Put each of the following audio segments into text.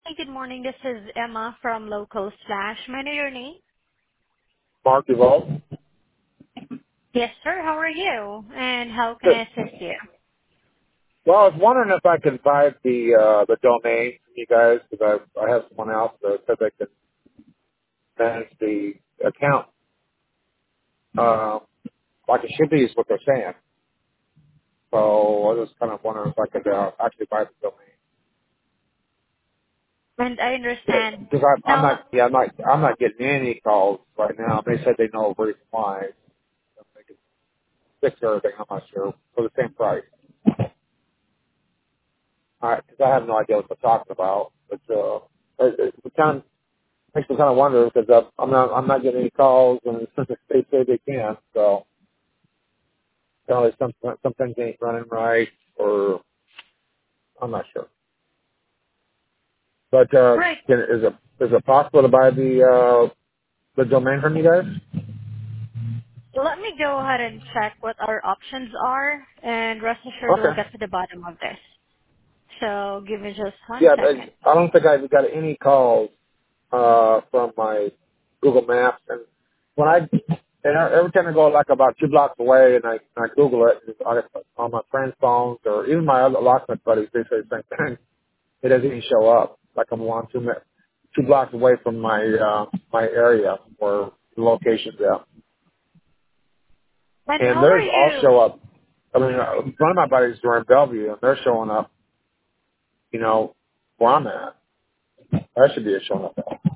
Hey, good morning. This is Emma from Local Slash. May I know your name? Mark Duvall. Yes, sir. How are you? And how can I Good. assist you? Well, I was wondering if I could buy the domain from you guys because I have someone else that said they could manage the account like it should be is what they're saying. So I was just kind of wondering if I could actually buy the And I domain understand. because Now, I'm not getting any calls right now. They said they know a reason why they could fix everything. I'm not sure for the same price. All right, because I have no idea what they're talking about. But it kind of makes me kind of wonder because I'm not getting any calls and they say they can. So probably some things ain't running right, or I'm not sure. But right. is it possible to buy the domain from you guys? Let me go ahead and check what our options are, and rest assured we'll Okay. get to the bottom of this. So give me just one Yeah, but second. I don't think I've got any calls from my Google Maps, and when every time I go like about 2 blocks away and I Google it on my friends' phones or even my other locksmith buddies, they say the same thing. It doesn't even show up. Like I'm 2 blocks away from my area where the location's at. And And how are theirs all you? show up. I mean, one of my buddies are in Bellevue, and they're showing up, where I'm at. That should be a showing up.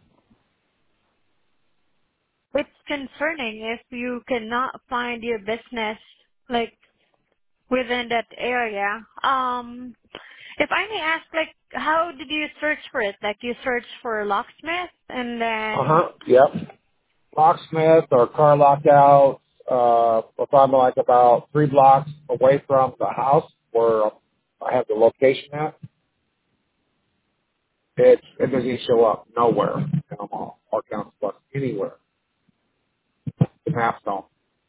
It's concerning if you cannot find your business, like, within that area. If I may ask, like, how did you search for it? Like, you search for locksmith, and then Yep. Locksmith or car lockouts. If I'm like about 3 blocks away from the house where I have the location at, it doesn't show up nowhere in Omaha or Council Bluffs, anywhere. The maps don't.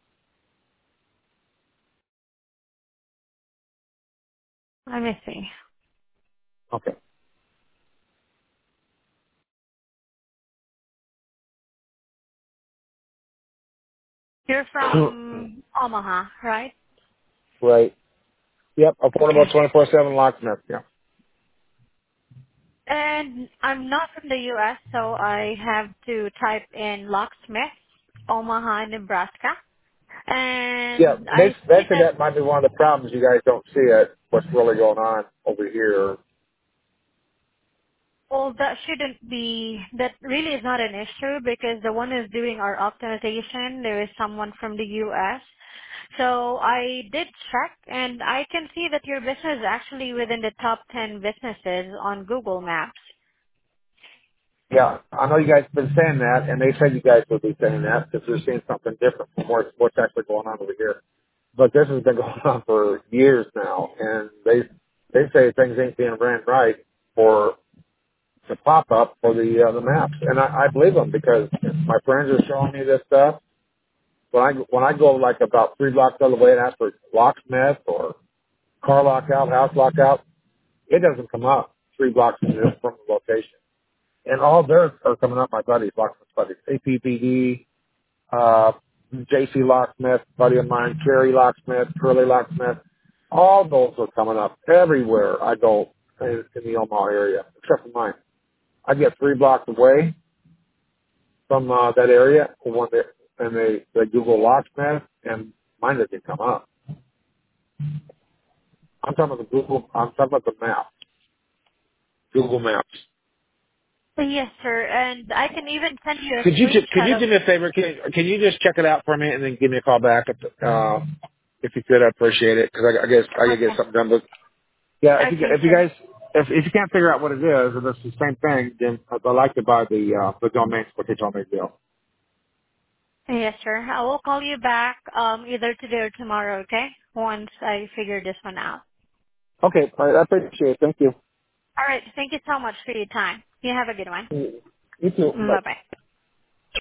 let me see. Okay. You're from Omaha, right? Right. Yep. Okay. Affordable 24/7 locksmith. Yeah. And I'm not from the U.S., so I have to type in locksmith, Omaha, Nebraska. Yeah. And They I see they said that, that might be one of the problems. You guys don't see it. What's really going on over here? well, that shouldn't be, that really is not an issue because the one who's doing our optimization, there is someone from the U.S. So I did check, and I can see that your business is actually within the top 10 businesses on Google Maps. Yeah, I know you guys have been saying that, and they said you guys would be saying that because they're seeing something different from what's actually going on over here. But this has been going on for years now, and they say things ain't being ran right for to pop up for the maps, and I believe them because my friends are showing me this stuff. When I go like about 3 blocks the other way and ask for locksmith or car lockout, house lockout, it doesn't come up 3 blocks from the location. And all theirs are coming up, my buddies, locksmith buddies, APPD, uh, JC Locksmith, buddy of mine, Kerry Locksmith, Curly Locksmith. All those are coming up everywhere I go in the Omaha area, except for mine. I get 3 blocks away from that area, and they Google Locksmith, and mine doesn't come up. I'm talking about the map, Google Maps. Yes, sir. And I can even send you a Could you screenshot do of, me a favor? Can you just check it out for me and then give me a call back if you could? I appreciate it because I gotta get okay. something done. But yeah, Okay, if you sir. guys if you can't figure out what it is, if it's the same thing, then I'd like to buy the domain what they told me to do. Yes, sir. I will call you back either today or tomorrow, okay? Once I figure this one out. Okay, all right, I appreciate it. Thank you. All right. Thank you so much for your time. You have a good one. You too. Bye. Bye-bye.